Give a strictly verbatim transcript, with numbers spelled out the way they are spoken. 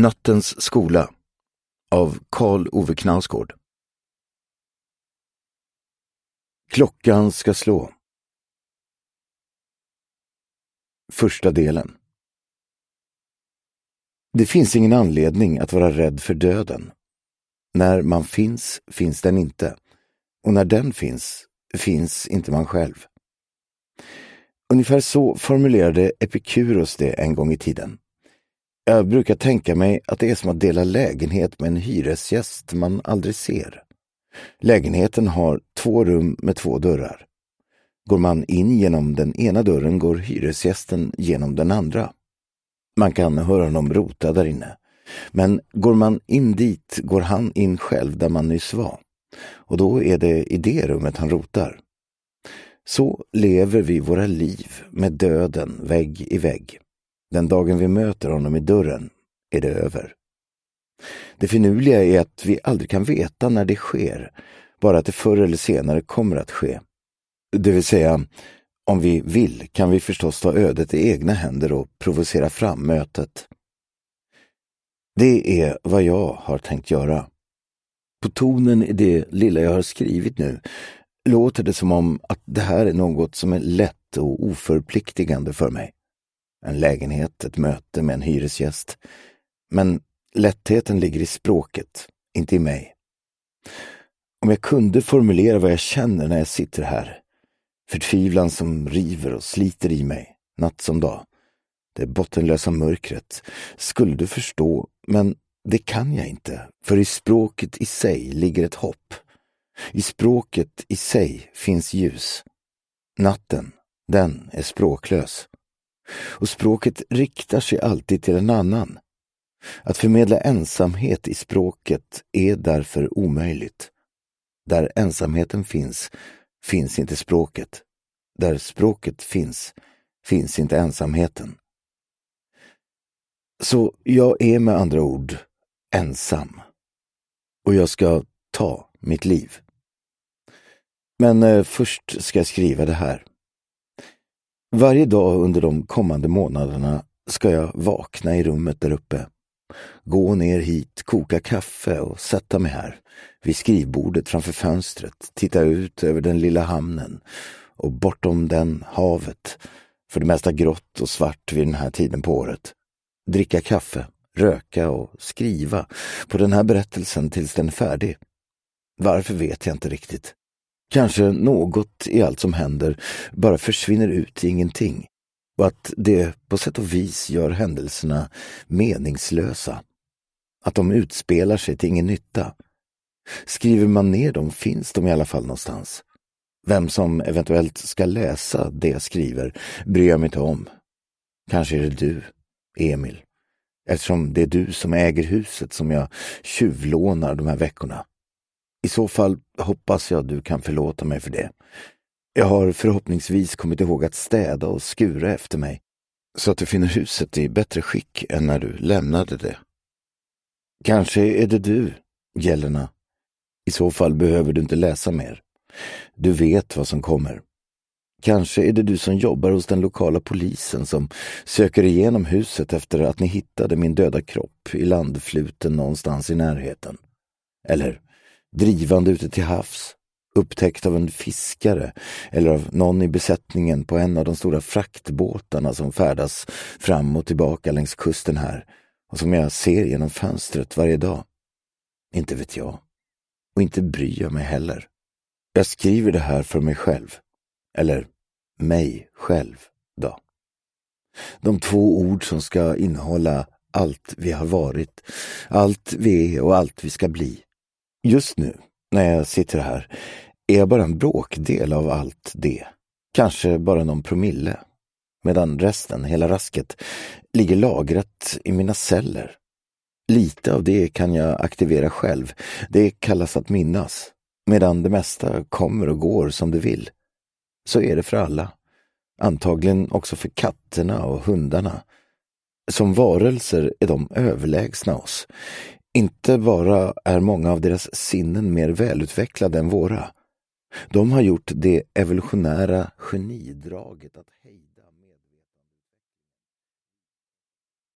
Nattens skola av Karl Ove Knausgård. Klockan ska slå. Första delen. Det finns ingen anledning att vara rädd för döden. När man finns, finns den inte. Och när den finns, finns inte man själv. Ungefär så formulerade Epikuros det en gång i tiden. Jag brukar tänka mig att det är som att dela lägenhet med en hyresgäst man aldrig ser. Lägenheten har två rum med två dörrar. Går man in genom den ena dörren går hyresgästen genom den andra. Man kan höra honom rota där inne. Men går man in dit går han in själv där man nyss var. Och då är det i det rummet han rotar. Så lever vi våra liv med döden vägg i vägg. Den dagen vi möter honom i dörren är det över. Det finurliga är att vi aldrig kan veta när det sker, bara att det förr eller senare kommer att ske. Det vill säga, om vi vill kan vi förstås ta ödet i egna händer och provocera fram mötet. Det är vad jag har tänkt göra. På tonen i det lilla jag har skrivit nu låter det som om att det här är något som är lätt och oförpliktigande för mig. En lägenhet, ett möte med en hyresgäst. Men lättheten ligger i språket, inte i mig. Om jag kunde formulera vad jag känner när jag sitter här. Förtvivlan som river och sliter i mig, natt som dag. Det bottenlösa mörkret. Skulle du förstå, men det kan jag inte. För i språket i sig ligger ett hopp. I språket i sig finns ljus. Natten, den är språklös. Och språket riktar sig alltid till en annan. Att förmedla ensamhet i språket är därför omöjligt. Där ensamheten finns, finns inte språket. Där språket finns, finns inte ensamheten. Så jag är med andra ord ensam. Och jag ska ta mitt liv. Men eh, först ska jag skriva det här. Varje dag under de kommande månaderna ska jag vakna i rummet där uppe. Gå ner hit, koka kaffe och sätta mig här. Vid skrivbordet framför fönstret, titta ut över den lilla hamnen och bortom den havet, för det mesta grått och svart vid den här tiden på året. Dricka kaffe, röka och skriva på den här berättelsen tills den är färdig. Varför vet jag inte riktigt. Kanske något i allt som händer bara försvinner ut i ingenting. Och att det på sätt och vis gör händelserna meningslösa. Att de utspelar sig till ingen nytta. Skriver man ner dem finns de i alla fall någonstans. Vem som eventuellt ska läsa det jag skriver bryr jag mig inte om. Kanske är det du, Emil. Eftersom det är du som äger huset som jag tjuvlånar de här veckorna. I så fall hoppas jag du kan förlåta mig för det. Jag har förhoppningsvis kommit ihåg att städa och skura efter mig, så att du finner huset i bättre skick än när du lämnade det. Kanske är det du, Jelena. I så fall behöver du inte läsa mer. Du vet vad som kommer. Kanske är det du som jobbar hos den lokala polisen som söker igenom huset efter att ni hittade min döda kropp i landfluten någonstans i närheten. Eller drivande ute till havs, upptäckt av en fiskare eller av någon i besättningen på en av de stora fraktbåtarna som färdas fram och tillbaka längs kusten här och som jag ser genom fönstret varje dag. Inte vet jag. Och inte bryr jag mig heller. Jag skriver det här för mig själv. Eller mig själv då. De två ord som ska innehålla allt vi har varit, allt vi är och allt vi ska bli. Just nu, när jag sitter här, är jag bara en bråkdel av allt det. Kanske bara någon promille. Medan resten, hela rasket, ligger lagrat i mina celler. Lite av det kan jag aktivera själv. Det kallas att minnas. Medan det mesta kommer och går som det vill. Så är det för alla. Antagligen också för katterna och hundarna. Som varelser är de överlägsna oss. Inte bara är många av deras sinnen mer välutvecklade än våra. De har gjort det evolutionära genidraget att hejda